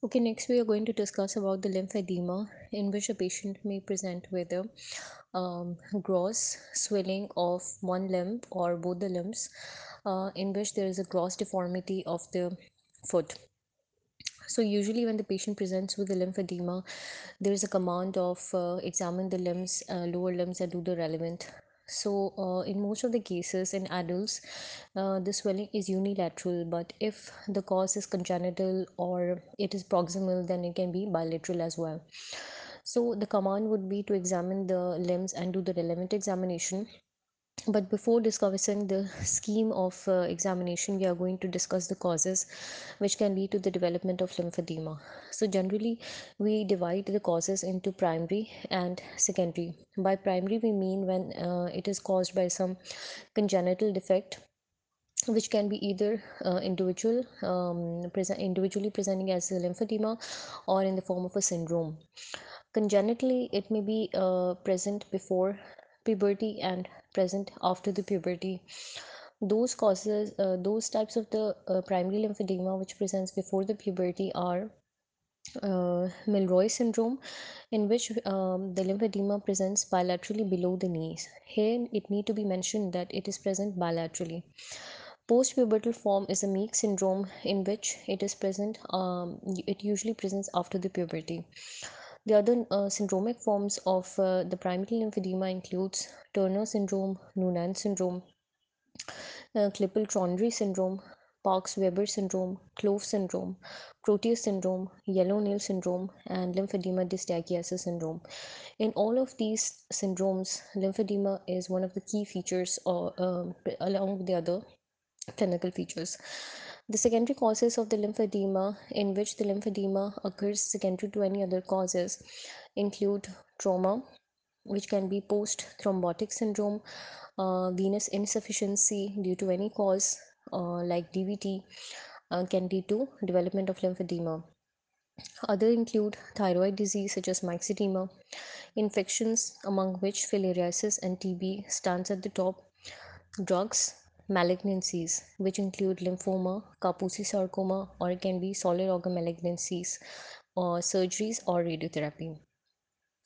Okay, next we are going to discuss about the lymphedema, in which a patient may present with a gross swelling of one limb or both the limbs, in which there is a gross deformity of the foot. So usually when the patient presents with the lymphedema, there is a command of examine the limbs, lower limbs, and do the relevant. So in most of the cases in adults, the swelling is unilateral, but if the cause is congenital or it is proximal, then it can be bilateral as well. So the command would be to examine the limbs and do the relevant examination. But before discussing the scheme of examination, we are going to discuss the causes which can lead to the development of lymphedema. So, generally, we divide the causes into primary and secondary. By primary, we mean when it is caused by some congenital defect, which can be either individually presenting as a lymphedema or in the form of a syndrome. Congenitally, it may be present before puberty and present after the puberty. Those types of the primary lymphedema which presents before the puberty are Milroy syndrome, in which the lymphedema presents bilaterally below the knees. Here, it need to be mentioned that it is present bilaterally. Postpubertal form is a Meek syndrome, in which it is present. It usually presents after the puberty. The other syndromic forms of the primary lymphedema includes Turner syndrome, Noonan syndrome, Klippel-Trondheim syndrome, Parkes-Weber syndrome, Clove syndrome, Proteus syndrome, yellow nail syndrome, and lymphedema dystichiasis syndrome. In all of these syndromes, lymphedema is one of the key features, along with the other clinical features. The secondary causes of the lymphedema, in which the lymphedema occurs secondary to any other causes, include trauma, which can be post thrombotic syndrome, venous insufficiency due to any cause like DVT, can lead to development of lymphedema. Other include thyroid disease such as myxedema, infections among which filariasis and TB stands at the top, drugs, malignancies which include lymphoma, Kaposi sarcoma, or it can be solid organ malignancies, or surgeries or radiotherapy.